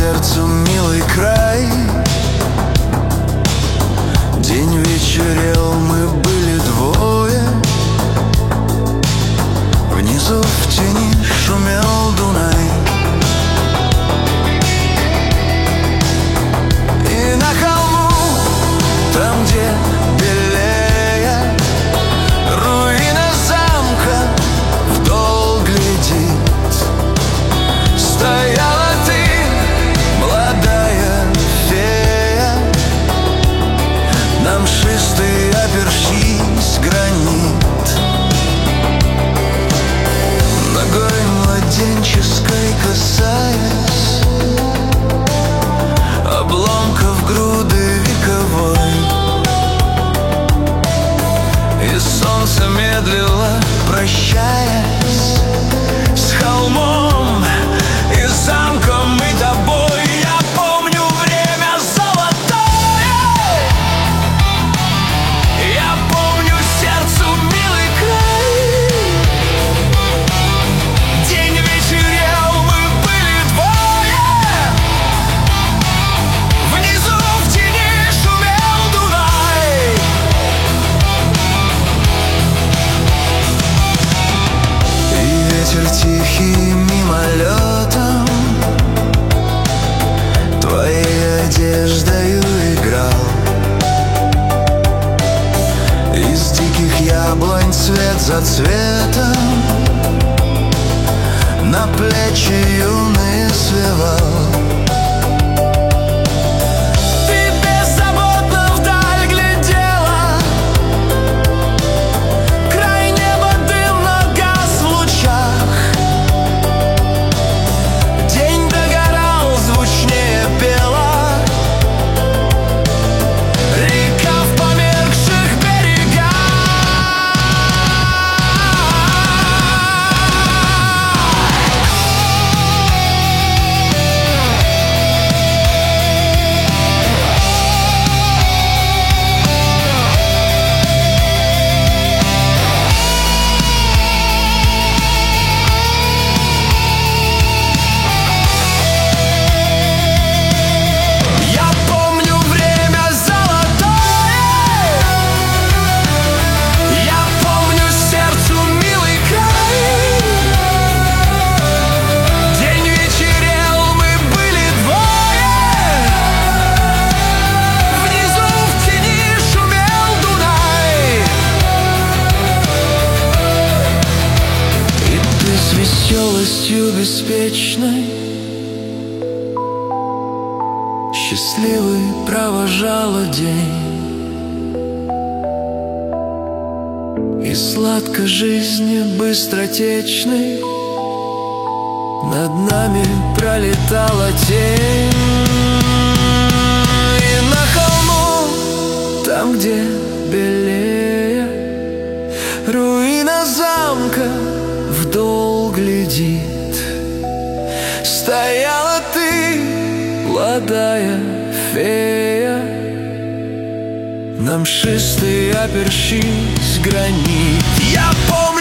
сердцу милый край. День вечерел, мы были двое. Внизу в тени шумел Дунай. И на холму, там, где белее руина замка, вдоль глядит, стояла ты, молодая фея. На мшистый опершись гранит, ногой младенческой касаясь обломков груды вековой. И солнце медлило, прощаясь с холмом и замком, и тобой. Я помню время золотое, я помню сердцу милый край. День вечерел, мы были двое. Внизу в тени шумел Дунай. И ветер тихий мимолетом твоей одеждою играл. Из диких яблонь цвет за цветом на плечи юные свивал. Ты беззаботно вдаль глядела, край неба дымно гас в лучах. День догорал, звучнее пела река в померкших берегах. Я помню время золотое, я помню сердцу милый край. День вечерел, мы были двое. Внизу в тени шумел Дунай. И ты с веселостью беспечной счастливый провожала день. И сладко жизни быстротечной над нами пролетала тень. И на холму, там, где белее руина замка, вдоль глядит, стояла ты, молодая фея. На мшистый опершись гранит. Я помню